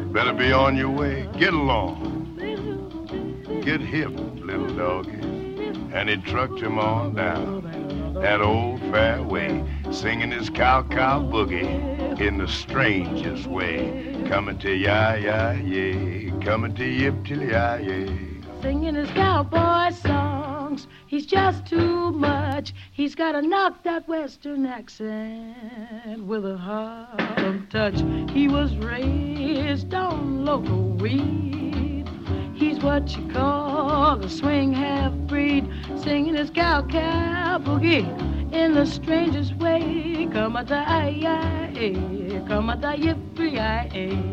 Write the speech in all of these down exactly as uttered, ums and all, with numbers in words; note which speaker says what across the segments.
Speaker 1: Better be on your way. Get along. Get hip, little doggy. And he trucked him on down that old fairway, singing his cow-cow boogie in the strangest way. Coming to ya-ya-yay, coming to yip-till-ya-yay.
Speaker 2: Singing his cowboy songs, he's just too much. He's got to knock that western accent with a Harlem touch. He was raised on local weed. He's what you call a swing half-breed, singing his cow-cow boogie in the strangest way. Come a da ya eh, come a da yip ya eh.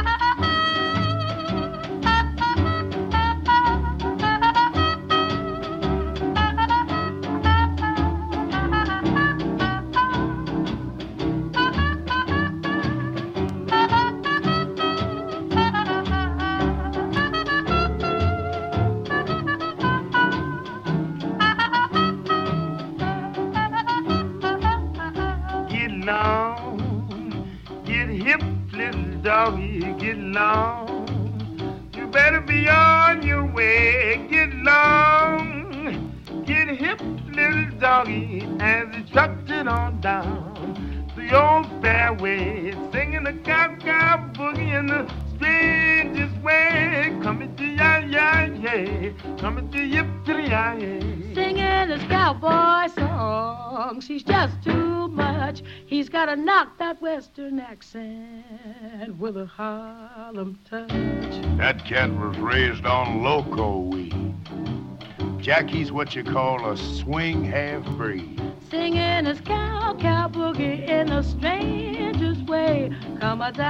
Speaker 3: Get hip, little doggy, get long. You better be on your way. Get long. Get hip, little doggy, as he trucked it on down the old fairway, singing the cow-cow boogie in the strangest way. Coming to ya-ya-yay, coming to yip-till-ya-yay.
Speaker 2: Singing his cowboy songs, he's just too much. He's got to knock that western accent with a Harlem touch.
Speaker 1: That cat was raised on loco weed. Jackie's what you call a swing half-breed.
Speaker 2: Singing his cow-cow boogie in the strangest way. Come a